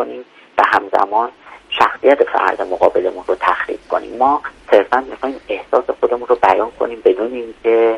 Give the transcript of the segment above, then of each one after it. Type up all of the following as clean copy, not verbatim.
کنیم و همزمان شخصیت فرد مقابلمون رو تخریب کنیم. ما صرفا میخوایم احساس خودمون رو بیان کنیم بدون اینکه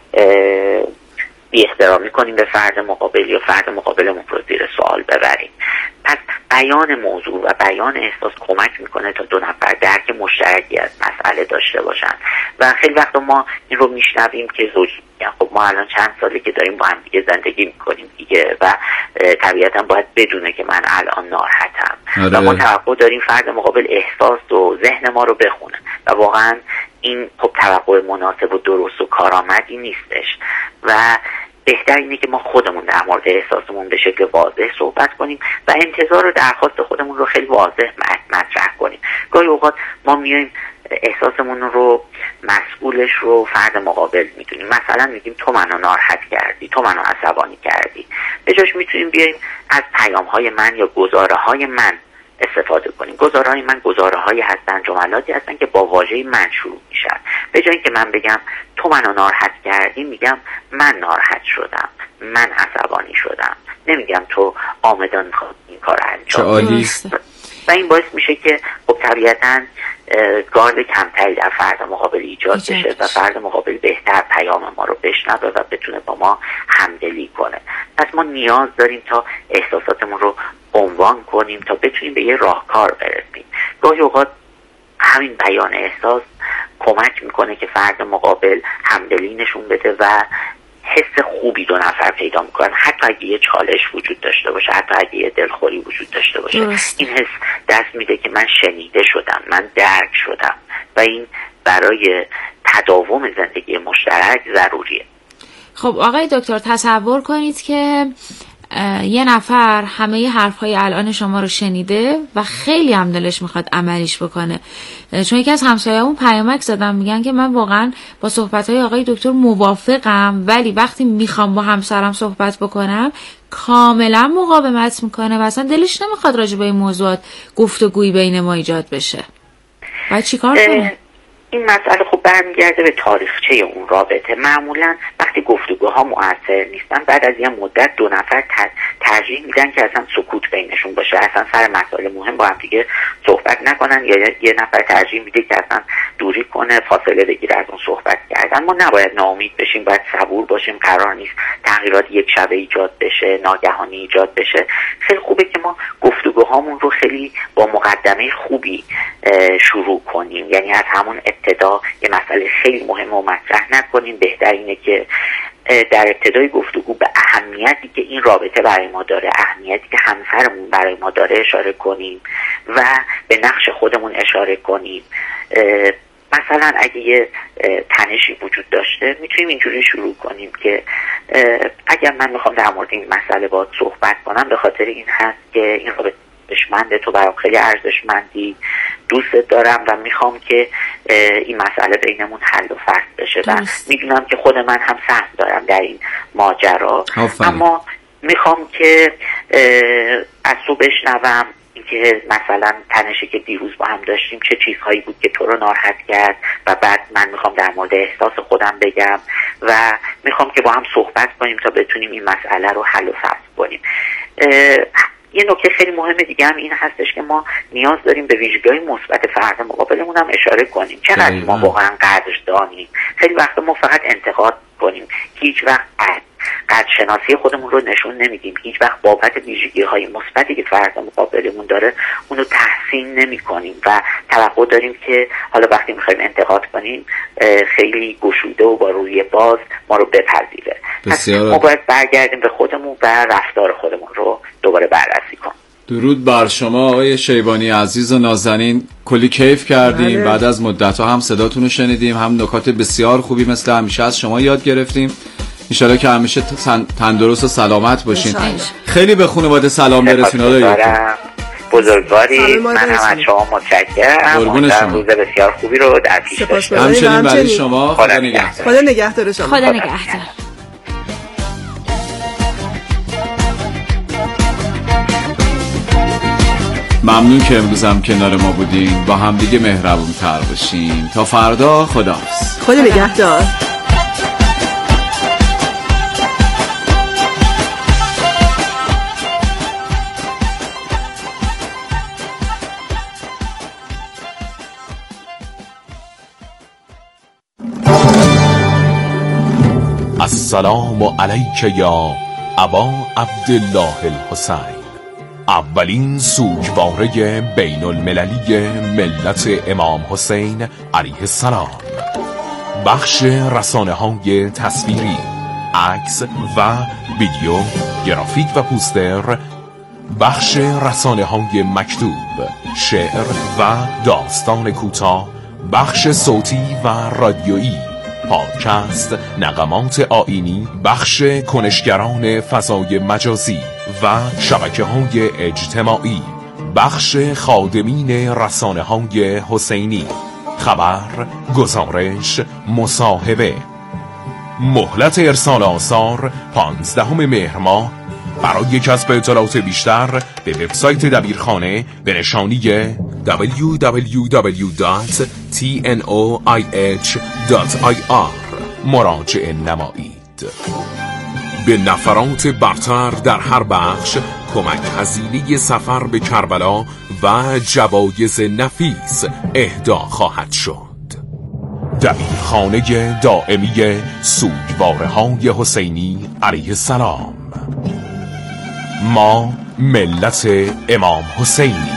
بی احترامی کنیم به فرد مقابل یا فرد مقابلمون رو زیر سوال ببریم. پس بیان موضوع و بیان احساس کمک میکنه تا دو نفر درک مشترکی از مسئله داشته باشن. و خیلی وقتا ما این رو میشنویم که زوج میگن خب ما الان چند ساله که داریم با هم دیگه زندگی میکنیم دیگه و طبیعتا باید بدونه که من الان ناراحتم. و ما توقع داریم فرد مقابل احساس و ذهن ما رو بخونه و واقعا این خب توقع مناسب و درست و کارآمدی نیستش و بهتر اینه که ما خودمون در مورد احساسمون به شکل واضح صحبت کنیم و انتظار و درخواست خودمون رو خیلی واضح مطرح کنیم. گاهی اوقات ما میایم احساسمون رو مسئولش رو فرد مقابل میدونیم، مثلا میگیم تو منو ناراحت کردی، تو منو عصبانی کردی. به جاش میتونیم بیایم از پیام‌های من یا گزاره‌های من استفاده کنیم. گزاره‌های من گزاره‌هایی هستن، جملاتی هستن که با واژه من شروع میشن. به جای اینکه من بگم تو منو ناراحت کردی، میگم من ناراحت شدم، من عصبانی شدم. نمیگم تو آمدان میخواد این کار انجام بدی. و این باعث میشه که خب طبیعتاً گارد کمتری در فرد مقابل ایجاد بشه و فرد مقابل بهتر پیام ما رو بشنوه و بتونه با ما همدلی کنه. پس ما نیاز داریم تا احساساتمون رو عنوان کنیم تا بتونیم به یه راهکار برسیم. گاهی اوقات همین بیان احساس کمک میکنه که فرد مقابل همدلی نشون بده و حس خوبی دو نفر پیدا میکنن، حتی اگه یه چالش وجود داشته باشه، حتی اگه یه دلخوری وجود داشته باشه. این حس دست میده که من شنیده شدم، من درک شدم و این برای تداوم زندگی مشترک ضروریه. خب آقای دکتر تصور کنید که یه نفر همه حرفهای الان شما رو شنیده و خیلی هم دلش میخواد عملیش بکنه. چون یکی از همسایه‌مون پیامک زدم میگن که من واقعا با صحبت‌های آقای دکتر موافقم، ولی وقتی میخوام با همسرم صحبت بکنم کاملا مقاومت میکنه و اصلا دلش نمیخواد راجع به این موضوعات گفتگویی بین ما ایجاد بشه. باید چیکار کنه؟ این مسئله خب برمیگرده به تاریخچه اون رابطه. معمولا وقتی گفتگوها مؤثر نیستن، بعد از یه مدت دو نفر ترجیح میدن که اصلا سکوت بینشون باشه، اصلا سر مسائل مهم با هم دیگه صحبت نکنن، یا یه نفر ترجیح میده که اصلا دوری کنه، فاصله بگیره از اون صحبت کردن. ما نباید ناامید بشیم، باید صبور باشیم. قرار نیست تغییرات یک شبه ایجاد بشه، ناگهانی ایجاد بشه. خیلی خوبه که ما گفتگوهامون رو خیلی با مقدمه خوبی شروع کنیم، یعنی از همون ابتدا یه مسئله خیلی مهم رو مطرح نکنیم. بهتر اینه که در ابتدای گفتگو به اهمیتی که این رابطه برای ما داره، اهمیتی که همسرمون برای ما داره اشاره کنیم و به نقش خودمون اشاره کنیم. مثلا اگه یه تنشی وجود داشته میتونیم اینجوری شروع کنیم که اگر من میخوام در مورد این مسئله باهات صحبت کنم به خاطر این هست که این رابطه ارزشمنده، تو برام خیلی ارزشمندی، دوستت دارم و میخوام که این مسئله بینمون حل و فصل بشه و میدونم که خود من هم سهم دارم در این ماجرا، اما میخوام که از تو بشنوم که مثلا تنشی که دیروز با هم داشتیم چه چیزهایی بود که تو رو ناراحت کرد و بعد من میخوام در مورد احساس خودم بگم و میخوام که با هم صحبت کنیم تا بتونیم این مسئله رو حل و فصل کنیم. یه نکته خیلی مهم دیگه هم این هستش که ما نیاز داریم به ویژگی‌های مثبت فرد مقابلمون هم اشاره کنیم. چقدر ما واقعا قدردانیم. خیلی وقت ما فقط انتقاد کنیم، هیچ وقت قدرشناسی خودمون رو نشون نمیدیم، هیچ وقت بابت ویژگی‌های مثبتی که فرد مقابلمون داره اونو تحسین نمی‌کنیم و توقع داریم که حالا وقتی می‌خوایم انتقاد کنیم خیلی گشوده و با روی باز ما رو بپذیره. ما باید برگردیم به خودمون و رفتار خودمون رو دوباره بررسی کنیم. درود بر شما آقای شیبانی عزیز و نازنین، کلی کیف کردیم. بعد از مدت‌ها هم صداتون رو شنیدیم، هم نکات بسیار خوبی مثل همیشه از شما یاد گرفتیم. انشالله که همیشه تندرست و سلامت باشین. خیلی به خانواده سلام برسونید. بزرگواری، من هم از شما متشکرم. قربون شما. روز بسیار خوبی رو در پیش داشتید. همچنین برای شما. خدا نگهدار. خدا نگهدار شما. خدا نگهدار. ممنون که امروزم کنار ما بودین. با هم دیگه مهربون تر باشین. تا فردا، خداحافظ. خدا نگهدار. السلام علیک یا ابا عبدالله الحسین، اولین سوگواره بین المللی ملت امام حسین علیه السلام. بخش رسانه‌های تصویری، عکس و ویدیو، گرافیک و پوستر. بخش رسانه‌های مکتوب، شعر و داستان کوتاه. بخش صوتی و رادیویی، پادکست، نغمات آیینی. بخش کنشگران فضای مجازی و شبکه‌های اجتماعی. بخش خادمین رسانه‌های حسینی، خبر، گزارش، مصاحبه. مهلت ارسال آثار 15 مهر ماه. برای کسب اطلاعات بیشتر به وبسایت دبیرخانه به نشانی www.tnoih.ir مراجعه نمایید. به نفرات برتر در هر بخش کمک هزینه سفر به کربلا و جوایز نفیس اهدا خواهد شد. دبیرخانه دائمی سوگواره‌های حسینی علیه السلام. ما ملت امام حسینی.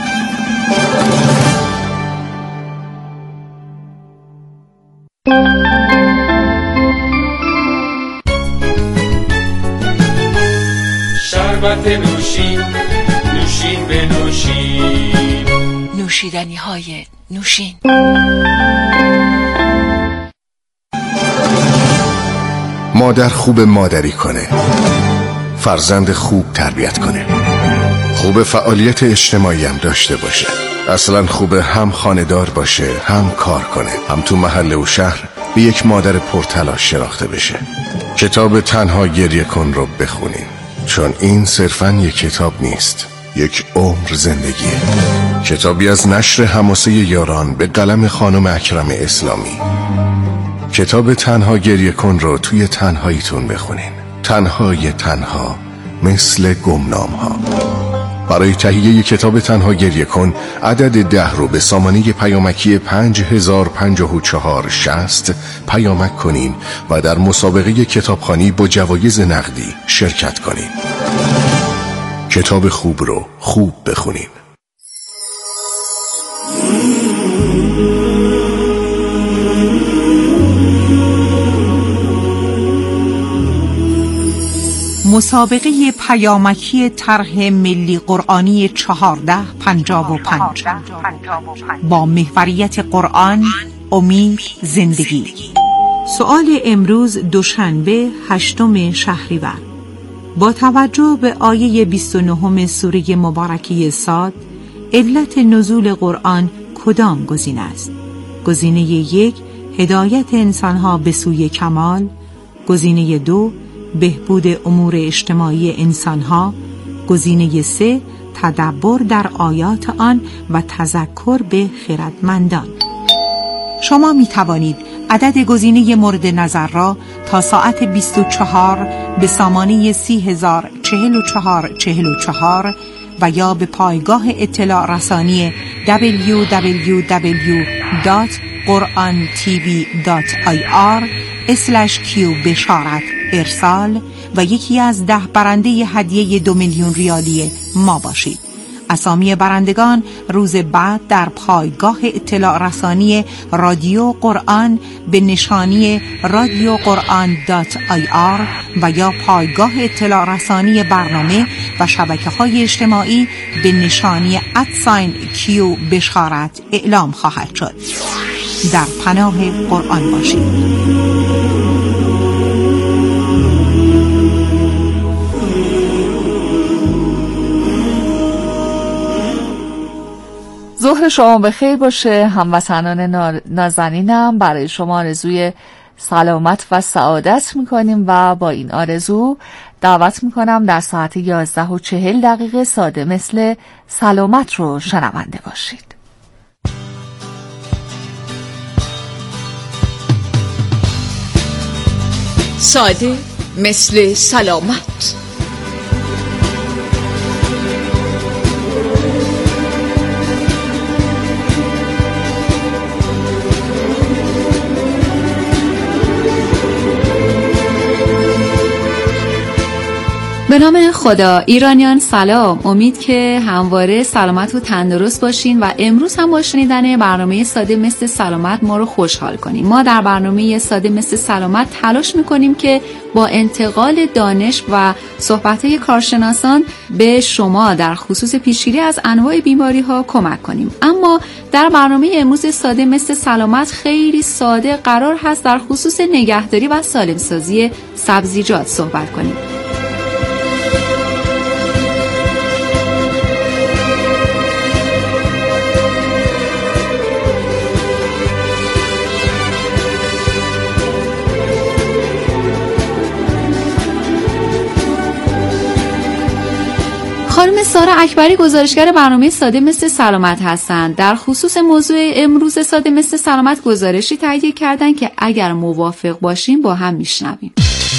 شربت نوشین، نوشین به نوشین، نوشیدنی های نوشین. مادر خوب مادری کنه، فرزند خوب تربیت کنه، خوب فعالیت اجتماعی هم داشته باشه. اصلا خوب هم خانه‌دار باشه، هم کار کنه، هم تو محله و شهر به یک مادر پرتلاش شناخته بشه. کتاب تنها گریه کن رو بخونین، چون این صرفاً یک کتاب نیست، یک عمر زندگیه. کتابی از نشر حماسه یاران به قلم خانم اکرم اسلامی. کتاب تنها گریه کن رو توی تنهاییتون بخونین، تنهای تنها مثل گمنام ها. برای تهیه کتاب تنها گریه کن عدد 10 رو به سامانه پیامکی 505460 پیامک کنین و در مسابقه کتابخوانی با جوایز نقدی شرکت کنین. کتاب خوب رو خوب بخونین. مسابقه پیامکی طرح ملی قرآنی 1455 با محوریت قرآن، امید، زندگی. سؤال امروز دوشنبه 8 شهریور. با توجه به آیه 29 سوره مبارکه صاد، علت نزول قرآن کدام گزینه است؟ گزینه 1 هدایت انسانها به سوی کمال، گزینه 2 بهبود امور اجتماعی انسانها، گزینه 3 تدبر در آیات آن و تذکر به خردمندان. شما می توانید عدد گزینه مورد نظر را تا ساعت 24 به سامانه 3004444 و یا به پایگاه اطلاع رسانی www.qurantv.ir/q بشارت ارسال و یکی از 10 برنده هدیه 2 میلیون ریالی ما باشید. اسامی برندگان روز بعد در پایگاه اطلاع رسانی رادیو قرآن به نشانی radioquran.ir و یا پایگاه اطلاع رسانی برنامه و شبکه‌های اجتماعی به نشانی @q بشارت اعلام خواهد شد. در پناه قرآن باشید. ظهر شما بخیر باشه. هموطنان نازنینم، برای شما آرزوی سلامت و سعادت میکنیم و با این آرزو دعوت میکنم در ساعت 11:40 ساده مثل سلامت رو شنونده باشید. ساده مثل سلامت. به نام خدا. ایرانیان سلام، امید که همواره سلامت و تندرست باشین و امروز هم با شنیدن برنامه ساده مثل سلامت ما رو خوشحال کنین. ما در برنامه ساده مثل سلامت تلاش میکنیم که با انتقال دانش و صحبت‌های کارشناسان به شما در خصوص پیشگیری از انواع بیماری‌ها کمک کنیم. اما در برنامه امروز ساده مثل سلامت خیلی ساده قرار هست در خصوص نگهداری و سالمسازی سبزیجات صحبت کنیم. خانم سارا اکبری گزارشگر برنامه ساده مثل سلامت هستند. در خصوص موضوع امروز ساده مثل سلامت گزارشی تهیه کردن که اگر موافق باشیم با هم میشنویم.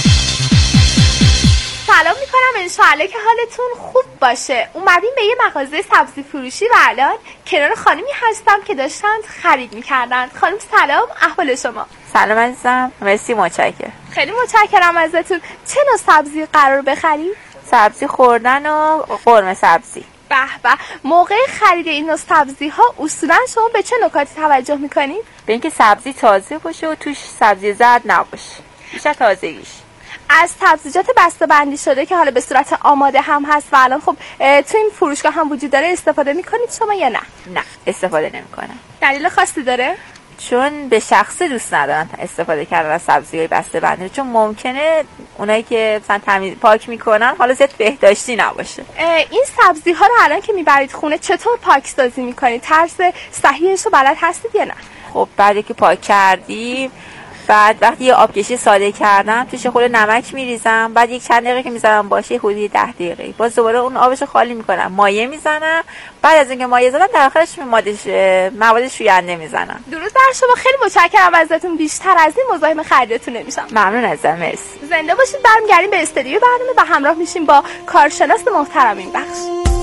سلام میکنم، انشاءالله که حالتون خوب باشه. اومدیم به یه مغازه سبزی فروشی و الان کنار خانمی هستم که داشتند خرید میکردن. خانم سلام، احوال شما؟ سلام عزیزم، مرسی، متشکرم. خیلی متشکرم ازتون. چه نوع سبزی قرار بخرید؟ سبزی خوردن و قرمه سبزی. به به. موقع خرید این نوع سبزی ها اصولا شما به چه نکاتی توجه میکنید؟ به اینکه سبزی تازه باشه و توش سبزی زرد نباشه، بیشتر تازگیش. از سبزیجات بسته‌بندی شده که حالا به صورت آماده هم هست و الان خب تو این فروشگاه هم وجود داره استفاده میکنید شما یا نه؟ نه، استفاده نمیکنم. دلیل خاصی داره؟ چون به شخصه دوست ندارن استفاده کردن از سبزی‌های بسته‌بندی، چون ممکنه اونایی که مثلا تمیز پاک میکنن حالا زیاد بهداشتی نباشه. این سبزی ها رو الان که میبرید خونه چطور پاکسازی میکنید؟ طرز صحیحش رو بلد هستید یا نه؟ خب بعد که پاک کردیم، بعد وقتی یه آبکشی ساده کردم توش خود نمک میریزم، بعد یک چند دقیقه که میذارم باشه، حدود 10 دقیقه باز دوباره اون آبشو خالی میکنم، مایع میزنم، بعد از اینکه مایع زدم در آخرش مواد شوینده میزنم. درود بر شما، خیلی متشکرم ازتون. بیشتر از این مزاحم خریدتون نمیشم. ممنون ازم، مرسی. زنده باشید. برمیگردیم به استودیو برنامه و همراه میشیم با کارشناس محترم این بخش.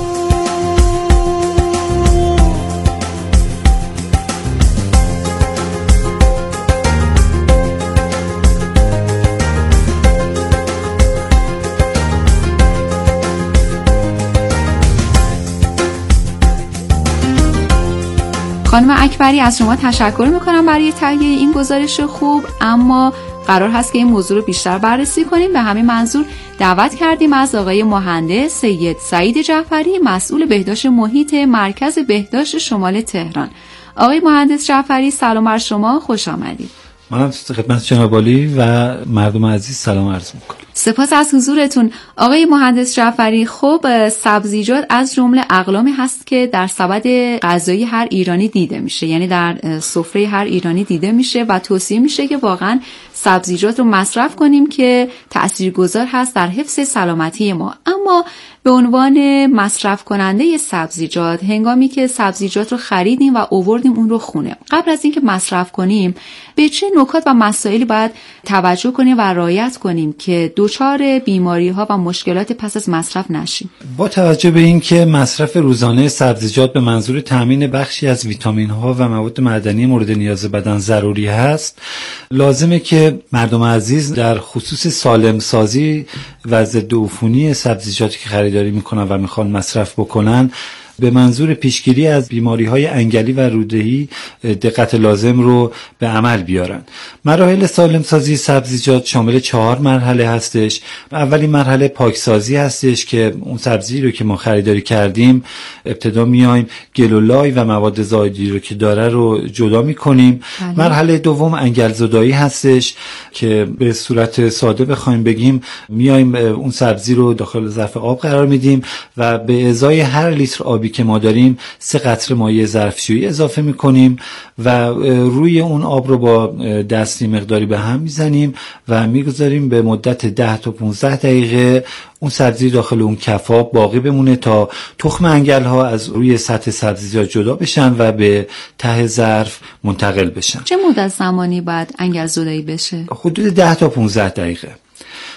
خانم اکبری از شما تشکر میکنم برای تهیه این گزارش خوب، اما قرار هست که این موضوع رو بیشتر بررسی کنیم. به همین منظور دعوت کردیم از آقای مهندس سید سعید جعفری، مسئول بهداشت محیط مرکز بهداشت شمال تهران. آقای مهندس جعفری سلام بر شما، خوش آمدید. منم خدمت جناب عالی و مردم عزیز سلام عرض میکنم. سپاس از حضورتون. آقای مهندس جعفری، خب سبزیجات از جمله اقلامی هست که در سبد غذایی هر ایرانی دیده میشه، یعنی در سفره هر ایرانی دیده میشه و توصیه میشه که واقعا سبزیجات رو مصرف کنیم که تاثیرگذار هست در حفظ سلامتی ما. اما به عنوان مصرف کننده سبزیجات، هنگامی که سبزیجات رو خریدیم و آوردیم اون رو خونه، قبل از اینکه مصرف کنیم به چه نکات و مسائلی باید توجه کنیم و رعایت کنیم که دچار بیماری‌ها و مشکلات پس از مصرف نشیم؟ با توجه به اینکه مصرف روزانه سبزیجات به منظور تامین بخشی از ویتامین‌ها و مواد معدنی مورد نیاز بدن ضروری هست، لازمه که مردم عزیز در خصوص سالم سازی و ضد عفونی سبزیجاتی که خریداری میکنن و میخوان مصرف بکنن به منظور پیشگیری از بیماری‌های انگلی و روده‌ای دقت لازم رو به عمل بیارن. مراحل سالمسازی سبزیجات شامل 4 مرحله هستش. اولین مرحله پاکسازی هستش که اون سبزی رو که ما خریداری کردیم ابتدا میایم گل و لای و مواد زائدی رو که داره رو جدا میکنیم. مرحله دوم انگل زدایی هستش که به صورت ساده بخوایم بگیم میایم اون سبزی رو داخل ظرف آب قرار میدیم و به ازای هر لیتر آبی که ما داریم 3 قطره مایع ظرفشویی اضافه میکنیم و روی اون آب رو با دستی مقداری به هم میزنیم و میگذاریم به مدت 10 تا 15 دقیقه اون سبزی داخل اون کفاب باقی بمونه تا تخم انگل ها از روی سطح سبزیجات جدا بشن و به ته ظرف منتقل بشن. چه مدت زمانی بعد انگل زدایی بشه؟ حدود 10 تا 15 دقیقه.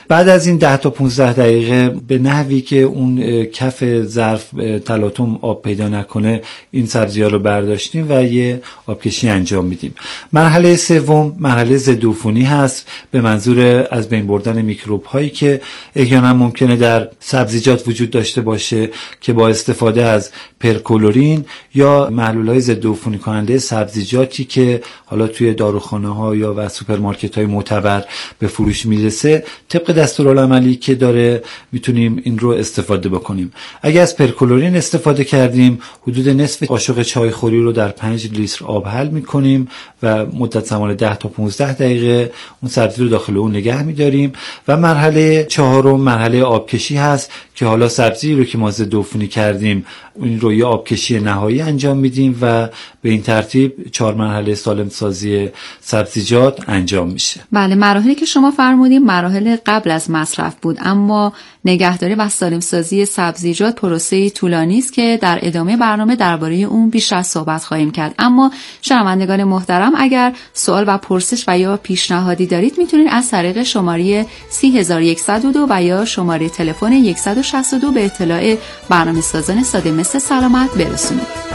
بعد از این 10 تا 15 دقیقه به نحوی که اون کف ظرف تلاطم آب پیدا نکنه این سبزی‌ها رو برداشتیم و یه آبکشی انجام میدیم. مرحله سوم مرحله ضدعفونی هست به منظور از بین بردن میکروب هایی که احیانا ممکنه در سبزیجات وجود داشته باشه که با استفاده از پرکلورین یا محلول‌های ضدعفونی کننده سبزیجاتی که حالا توی داروخانه‌ها یا و سوپرمارکت‌های معتبر به فروش میرسه طبق دستورالعملی که داره میتونیم این رو استفاده بکنیم. اگر از پرکلورین استفاده کردیم حدود نصف قاشق چای خوری رو در 5 لیتر آب حل میکنیم و مدت زمان 10 تا 15 دقیقه اون سبزی رو داخل اون نگه میداریم. و مرحله چهارم مرحله آبکشی هست که حالا سبزی رو که ما ضدعفونی کردیم این رو یه آبکشی نهایی انجام میدیم و به این ترتیب 4 مرحله سالم سازی سبزیجات انجام میشه. بله، مراحلی که شما فرمودیم مراحل قبل از مصرف بود، اما نگهداری و سالم سازی سبزیجات پروسه‌ای طولانی است که در ادامه برنامه درباره اون بیشتر صحبت خواهیم کرد. اما شنوندگان محترم اگر سوال و پرسش و یا پیشنهادی دارید میتونید از طریق شماره 3102 و یا شماره تلفن 162 به اطلاع برنامه‌سازان ساده مثل سلامت برسونید.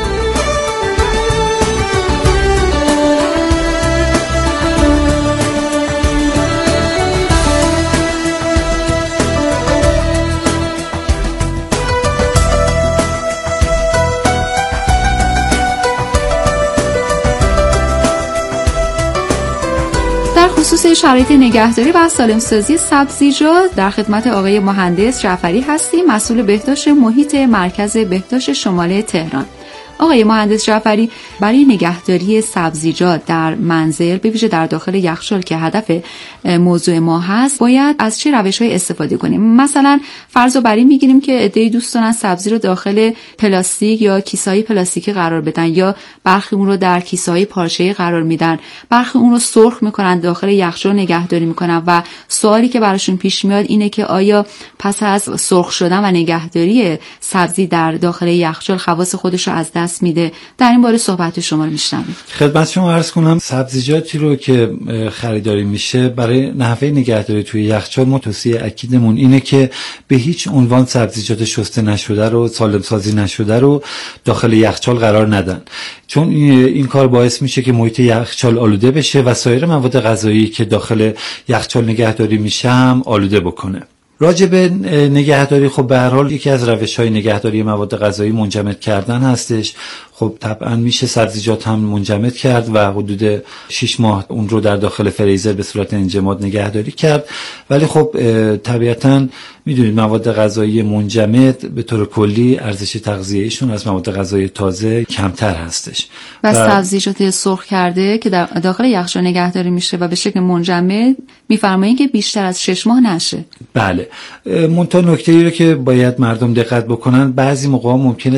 خصوص شرایط نگهداری و سالمسازی سبزیجات در خدمت آقای مهندس جعفری هستیم، مسئول بهداشت محیط مرکز بهداشت شمال تهران. آقای مهندس جعفری، برای نگهداری سبزیجات در منزل به ویژه در داخل یخچال که هدف موضوع ما هست باید از چه روش‌های استفاده کنیم؟ مثلا فرض رو بر این می‌گیریم که عده‌ای دوست دارن سبزی رو داخل پلاستیک یا کیسه‌های پلاستیکی قرار بدن یا برخی اون رو در کیسه‌های پارچه‌ای قرار میدن، برخی اون رو سرخ می‌کنن داخل یخچال نگهداری می‌کنن و سوالی که براشون پیش میاد اینه که آیا پس از سرخ شدن و نگهداری سبزی در داخل یخچال خواص خودش رو از دست میده؟ در این باره صحبت شما رو میشنویم. خدمت شما عرض کنم سبزیجاتی رو که خریداری میشه برای نحوه نگهداری توی یخچال ما توصیه اکیدمون اینه که به هیچ عنوان سبزیجات شسته نشده رو سالم سازی نشده رو داخل یخچال قرار ندن، چون این کار باعث میشه که محیط یخچال آلوده بشه و سایر مواد غذایی که داخل یخچال نگهداری میشه هم آلوده بکنه. راجع به نگهداری خب به هر حال یکی از روش‌های نگهداری مواد غذایی منجمد کردن هستش. خب طبعا میشه سبزیجات هم منجمد کرد و حدود 6 ماه اون رو در داخل فریزر به صورت انجماد نگهداری کرد، ولی خب طبیعتاً میدونید مواد غذایی منجمد به طور کلی ارزش تغذیه‌ایشون از مواد غذایی تازه کمتر هستش و سبزیجات سرخ کرده که در داخل یخچال نگهداری میشه و به شکل منجمد میفرمایید که بیشتر از 6 ماه نشه. بله، منتها نکته‌ای رو که باید مردم دقت بکنن بعضی موقعا ممکنه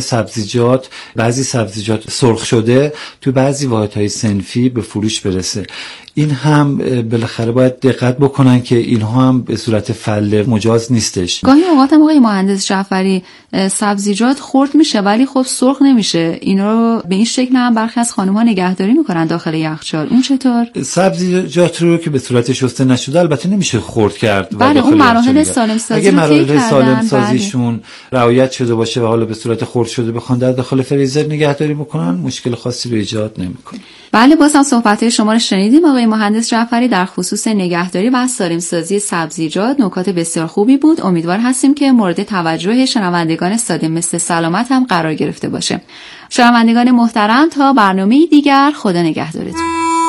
بعضی سبزیجات سرخ شده تو بعضی واحدهای صنفی به فروش برسه. این هم بالاخره باید دقت بکنن که اینها هم به صورت فله مجاز نیستش. گاهی اوقات هم آقای مهندس جعفری سبزیجات خرد میشه ولی خب سرخ نمیشه، اینا رو به این شکل هم برخی از خانم‌ها نگهداری میکنن داخل یخچال. اون چطور؟ سبزیجات رو که به صورت شسته نشده البته نمیشه خرد کرد. بله، اون مراحل سالم سازی اگه مراحل سالم سازیشون رعایت شده باشه و حالا به صورت خرد شده بخوان در داخل فریزر نگهداری بکنن مشکل خاصی رو ایجاد نمیکنه. بله، باز هم صحبت شما رو شنیدیم آقای مهندس جعفری در خصوص نگهداری و سالم سازی سبزیجات. نکات بسیار خوبی بود. امیدوار هستیم که مورد توجه شنوندگان ساده مثل سلامت هم قرار گرفته باشه. شنوندگان محترم تا برنامه دیگر خدا نگهدارتون.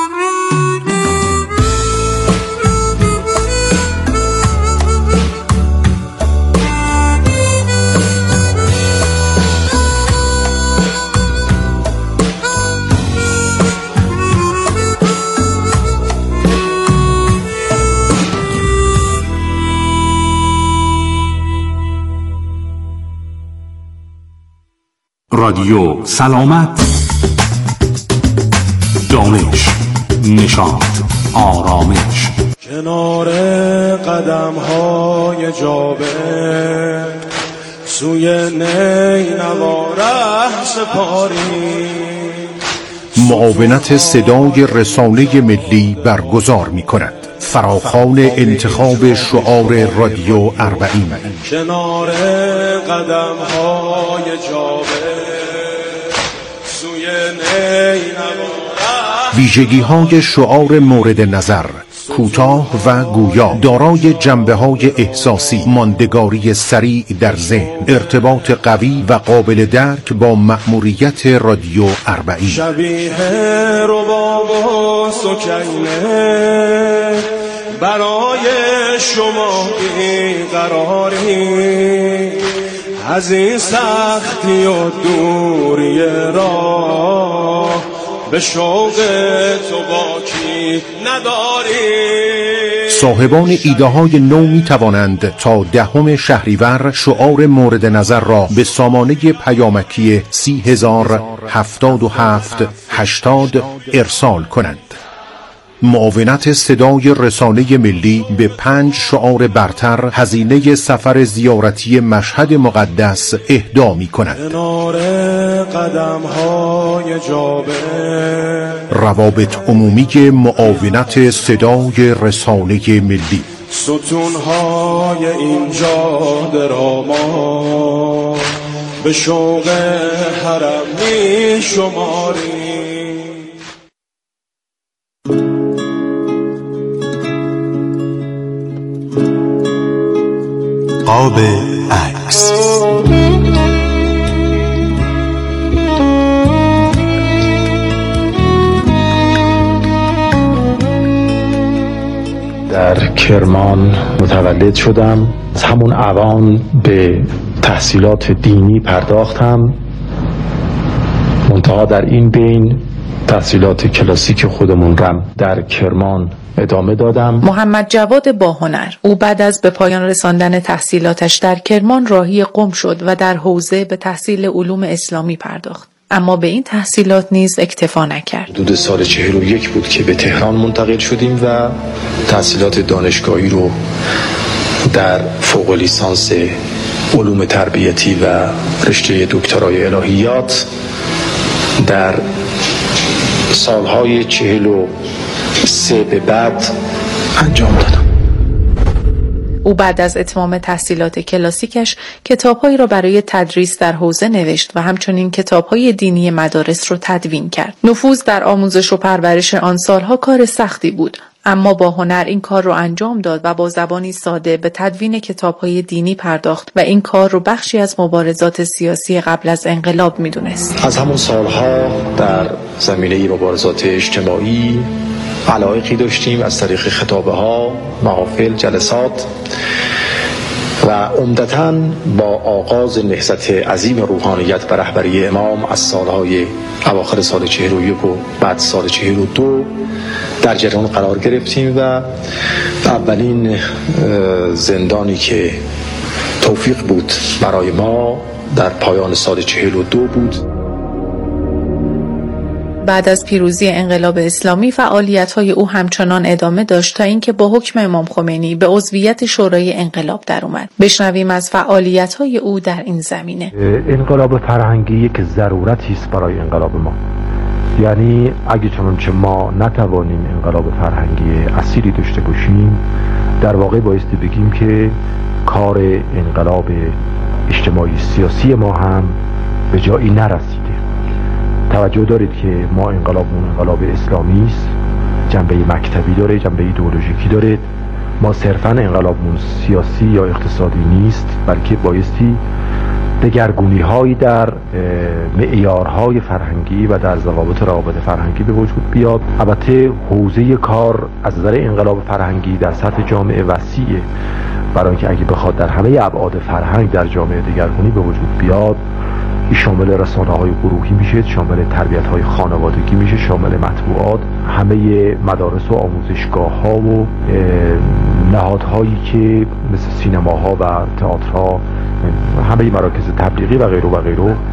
رادیو سلامت، دانش، نشاط، آرامش. کنار قدم های جابه سوی نینواره سپاری. معاونت صدای رسانه ملی برگزار می کند فراخوان انتخاب شعار رادیو 40. کنار قدم های جابه سوی نینوا. ویژگی های شعار مورد نظر: کوتاه و گویا، دارای جنبه های احساسی، ماندگاری سریع در ذهن، ارتباط قوی و قابل درک با مأموریت رادیو 40. شبیه رباب و سکینه برای شما بیقراری، از این سختی و دوری راه به شوق تو باکی نداری. صاحبان ایده های نو می توانند تا 10 شهریور شعار مورد نظر را به سامانه پیامکی 3007780 ارسال کنند. معاونت صدای رسانه ملی به 5 شعار برتر هزینه سفر زیارتی مشهد مقدس اهدا می کند. کنار قدم های جابه. روابط عمومی معاونت صدای رسانه ملی. ستون های اینجا دراما به شوق حرم می شماری. قاب عکس. در کرمان متولد شدم. از همون اوان به تحصیلات دینی پرداختم. منتها در این بین تحصیلات کلاسیک خودمون رم در کرمان ادامه دادم. محمد جواد باهنر، او بعد از به پایان رساندن تحصیلاتش در کرمان راهی قم شد و در حوزه به تحصیل علوم اسلامی پرداخت، اما به این تحصیلات نیز اکتفا نکرد. حدود سال 41 بود که به تهران منتقل شدیم و تحصیلات دانشگاهی رو در فوق لیسانس علوم تربیتی و رشته دکترای الهیات در سالهای 43 به بعد انجام دادم. او بعد از اتمام تحصیلات کلاسیکش کتاب‌هایی را برای تدریس در حوزه نوشت و همچنین کتاب‌های دینی مدارس را تدوین کرد. نفوذ در آموزش و پرورش آن سالها کار سختی بود، اما با هنر این کار رو انجام داد و با زبانی ساده به تدوین کتاب‌های دینی پرداخت و این کار رو بخشی از مبارزات سیاسی قبل از انقلاب می‌دونست. از همون سالها در زمینه مبارزات اجتماعی علایقی داشتیم از طریق خطابه‌ها، محافل، جلسات و عمدتاً با آغاز نهضت عظیم روحانیت به رهبری امام از سالهای اواخر سال 41 و بعد سال 42 در جریان قرار گرفتیم و اولین زندانی که توفیق بود برای ما در پایان سال 42 بود. بعد از پیروزی انقلاب اسلامی فعالیت‌های او همچنان ادامه داشت تا اینکه با حکم امام خمینی به عضویت شورای انقلاب در اومد. بشنویم از فعالیت‌های او در این زمینه. انقلاب فرهنگی یک ضرورتی است برای انقلاب ما. یعنی اگه چنانچه ما نتوانیم انقلاب فرهنگی اصیلی داشته باشیم، در واقع بایستی بگیم که کار انقلاب اجتماعی سیاسی ما هم به جایی نرسیده. توجه دارید که ما انقلابمون انقلاب اسلامی است، جنبه مکتبی داره، جنبه ایدئولوژیکی داره. ما صرفاً انقلابمون سیاسی یا اقتصادی نیست، بلکه بایستی دگرگونی‌هایی در معیارهای فرهنگی و در ضوابط روابط فرهنگی به وجود بیاد. البته حوزه کار از نظر انقلاب فرهنگی در سطح جامعه وسیعه، برای اینکه اگه بخواد در همه ابعاد فرهنگ در جامعه دگرگونی به وجود بیاد، این شامل رسانه‌های گروهی میشه، شامل تربیت‌های خانوادگی میشه، شامل مطبوعات، همه مدارس و آموزشگاه‌ها و نهادهایی که مثل سینماها و تئاترها، همه مراکز تبلیغی و غیره و غیره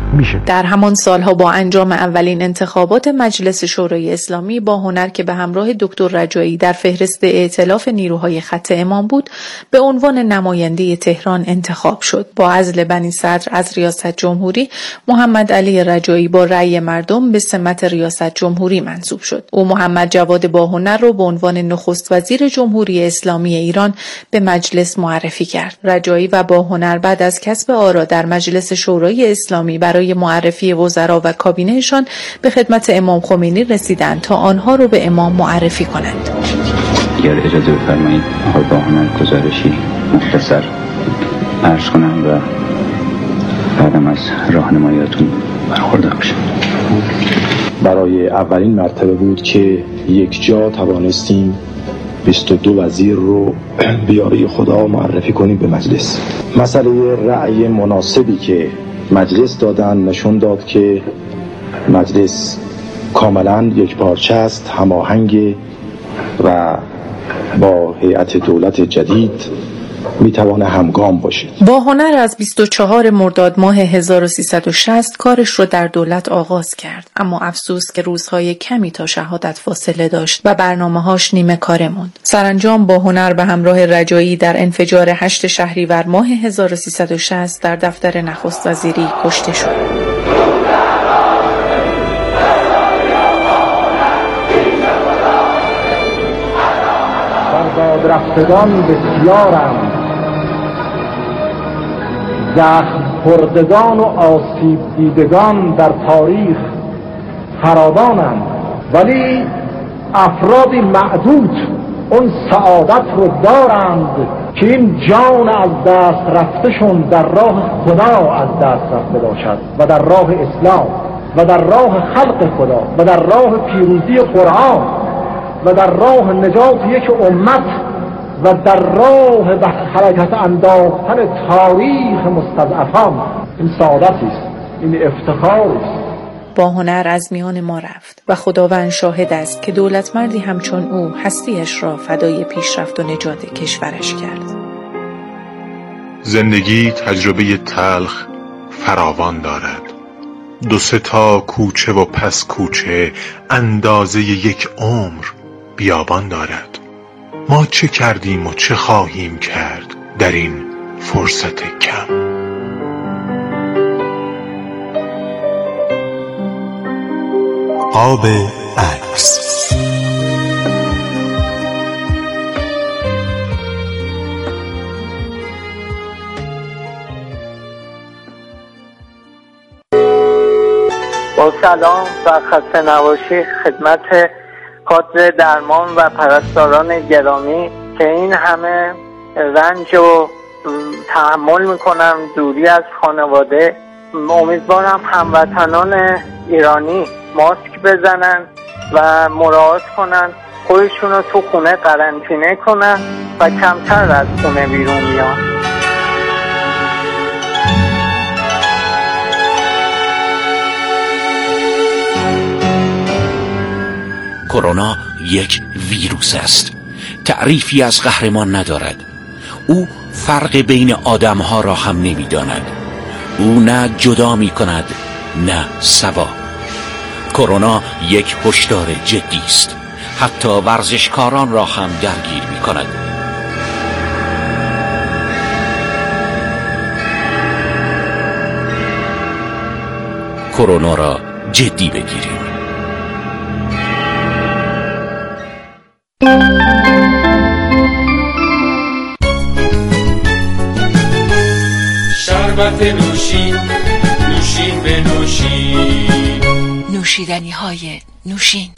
میشه. در همان سالها با انجام اولین انتخابات مجلس شورای اسلامی با هنر که به همراه دکتر رجایی در فهرست ائتلاف نیروهای خط امام بود، به عنوان نماینده تهران انتخاب شد. با عزل بنی صدر از ریاست جمهوری، محمد علی رجایی با رأی مردم به سمت ریاست جمهوری منصوب شد. او محمد جواد با هنر رو به عنوان نخست وزیر جمهوری اسلامی ایران به مجلس معرفی کرد. رجایی و با هنر بعد از کسب آرا در مجلس شورای اسلامی برای معرفی وزرا و کابینهشان به خدمت امام خمینی رسیدند تا آنها رو به امام معرفی کنند. اگر اجازه بفرمایید آقای با هنر گزارشی مختصر عرض کنم و بعدم از راهنماییاتون برخوردار بشم. برای اولین مرتبه بود که یک جا توانستیم 22 وزیر رو به یاری خدا معرفی کنیم به مجلس. مسئله رأی مناسبی که مجلس دادن نشون داد که مجلس کاملا یک پارچه است، هماهنگ و با هیئت دولت جدید میتوانه همگام باشه. با هنر از 24 مرداد ماه 1360 کارش رو در دولت آغاز کرد، اما افسوس که روزهای کمی تا شهادت فاصله داشت و برنامه‌هاش نیمه کاره موند. سرانجام با هنر به همراه رجایی در انفجار 8 شهریور ماه 1360 در دفتر نخست وزیری کشته شد. باد رفتگان بسیارم، زخم خوردگان و آسیب دیدگان در تاریخ فراوانند، ولی افرادی معدود اون سعادت رو دارند که این جان از دست رفتشون در راه خدا از دست رفته باشد و در راه اسلام و در راه خلق خدا و در راه پیروزی قرآن و در راه نجات یک امت و در راه به حرکت انداختن تاریخ مستضعفان. این سعادتی است، این افتخاری است. با هنر از میان ما رفت و خداوند شاهد است که دولتمردی همچون او هستیش را فدای پیشرفت و نجات کشورش کرد. زندگی تجربه تلخ فراوان دارد. 2-3 تا کوچه و پس کوچه اندازه یک عمر بیابان دارد. ما چه کردیم و چه خواهیم کرد در این فرصت کم؟ قاب عکس. با سلام و خسته نباشی خدمت کادر درمان و پرستاران گرامی که این همه رنج رو تحمل میکنم دوری از خانواده. امیدوارم هموطنان ایرانی ماسک بزنن و مراعات کنن، خودشون رو تو خونه قرنطینه کنن و کمتر از خونه بیرون بیان. کرونا یک ویروس است، تعریفی از قهرمان ندارد. او فرق بین آدمها را هم نمی‌داند. او نه جدا می‌کند نه سوا. کرونا یک هشدار جدی است، حتی ورزشکاران را هم درگیر می‌کند. کرونا را جدی بگیریم. شربت نوشین، نوشین به نوشین، نوشیدنی های نوشین.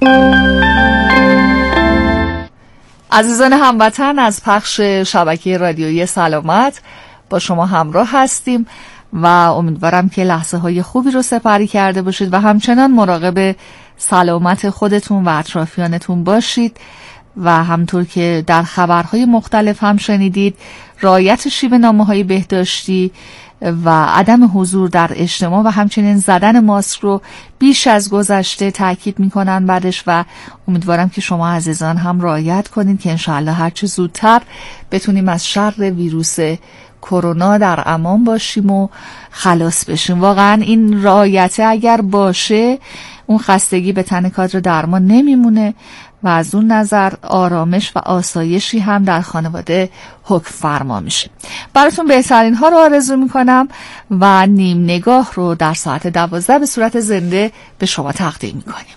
عزیزان هموطن، از پخش شبکه رادیویی سلامت با شما همراه هستیم و امیدوارم که لحظه های خوبی رو سپری کرده باشید و همچنان مراقب سلامت خودتون و اطرافیانتون باشید و همطور که در خبرهای مختلف هم شنیدید رعایت شیوه‌نامه‌های بهداشتی و عدم حضور در اجتماع و همچنین زدن ماسک رو بیش از گذشته تاکید میکنن بعدش و امیدوارم که شما عزیزان هم رعایت کنید که انشاءالله هرچه زودتر بتونیم از شر ویروس کرونا در امان باشیم و خلاص بشیم. واقعا این رعایت اگر باشه اون خستگی به تن کادر درمان نمیمونه و از اون نظر آرامش و آسایشی هم در خانواده حکم فرما میشه. براتون بهترین ها رو آرزو میکنم و نیم نگاه رو در ساعت 12 به صورت زنده به شما تقدیم میکنیم.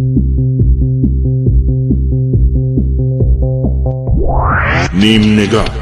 نیم نگاه.